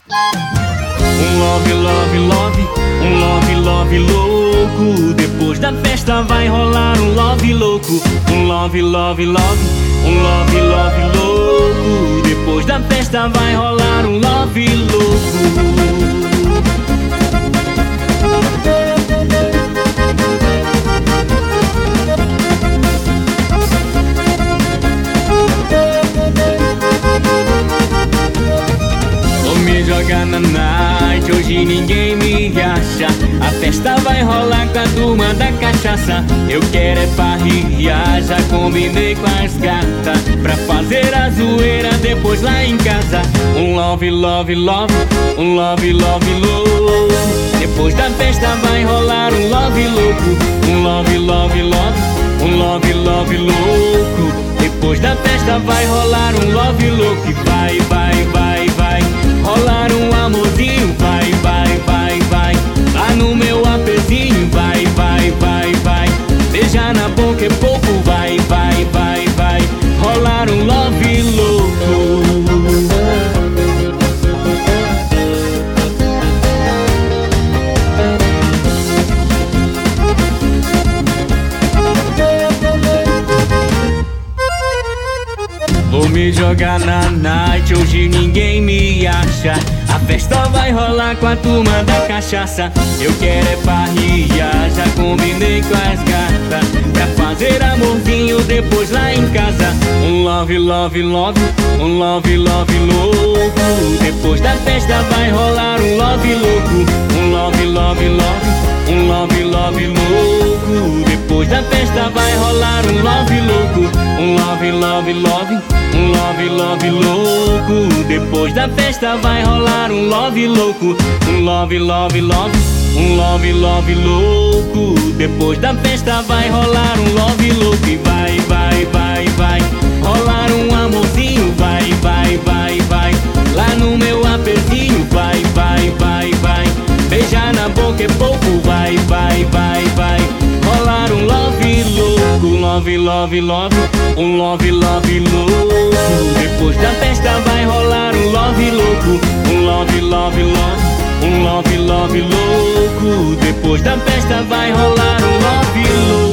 Um love, love, love, um love, love louco. Depois da festa vai rolar um love louco. Um love, love, love, um love, love louco. Depois da festa vai rolar um love louco. Joga na night, hoje ninguém me acha. A festa vai rolar com a turma da cachaça. Eu quero é farriar, já combinei com as gatas pra fazer a zoeira depois lá em casa. Um love, love, love, um love, love louco. Depois da festa vai rolar um love louco. Um love, love, love, um love, love louco. Depois da festa vai rolar um love louco. E vai, vai, vai, vai rolar um amorzinho, vai, vai, vai, vai. Lá no meu apezinho, vai, vai, vai, vai. Beija na boca é pouco, vai, vai, vai, vai. Rolar um love louco. Vou me jogar na night, hoje ninguém me acha. A festa vai rolar com a turma da cachaça. Eu quero é farriar, já combinei com as gatas pra fazer amorzinho depois lá em casa. Um love, love, love, um love, love louco. Depois da festa vai rolar um love louco. Um love, love, love, um love, love louco. Depois da festa vai rolar um love louco. Um love, love, love, um love, love louco. Depois da festa vai rolar um love louco. Um love, love, love, um love, love louco. Depois da festa vai rolar um love louco. E vai, vai, vai, vai rolar um amorzinho, vai, vai, vai, vai. Lá no meu apezinho, vai, vai, vai, vai. Beijar na boca é pouco, vai, vai, vai, vai. Rolar um love louco. Love, love, love, um love, love louco. Depois da festa vai rolar um love louco. Um love, love, love, um love, love louco. Depois da festa vai rolar um love louco.